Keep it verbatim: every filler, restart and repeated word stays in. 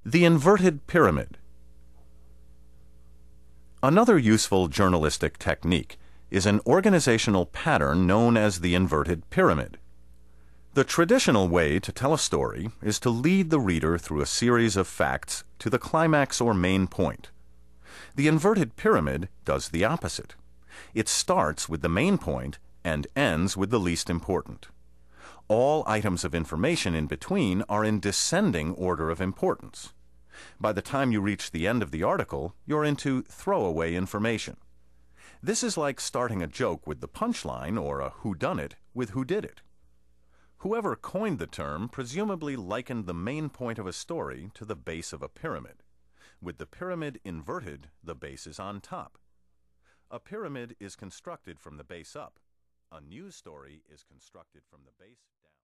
The inverted pyramid. Another useful journalistic technique is an organizational pattern known as the inverted pyramid. The traditional way to tell a story is to lead the reader through a series of facts to the climax or main point. The inverted pyramid does the opposite. It starts with the main point and ends with the least important. All items of information in between are in descending order of importance. By the time you reach the end of the article, you're into throwaway information. This is like starting a joke with the punchline or a whodunit with whodidit. Whoever coined the term presumably likened the main point of a story to the base of a pyramid. With the pyramid inverted, the base is on top. A pyramid is constructed from the base up. A news story is constructed from the base